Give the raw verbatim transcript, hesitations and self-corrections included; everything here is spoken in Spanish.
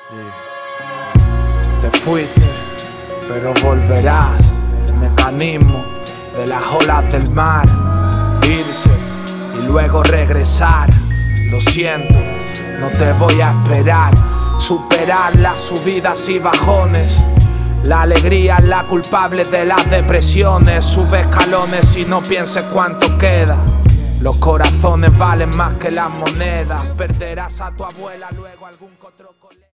Y te fuiste, pero volverás. El mecanismo de las olas del mar. Irse y luego regresar. Lo siento, no te voy a esperar. Superar las subidas y bajones. La alegría es la culpable de las depresiones. Sube escalones y no pienses cuánto queda. Los corazones valen más que las monedas. Perderás a tu abuela, luego algún otro colega.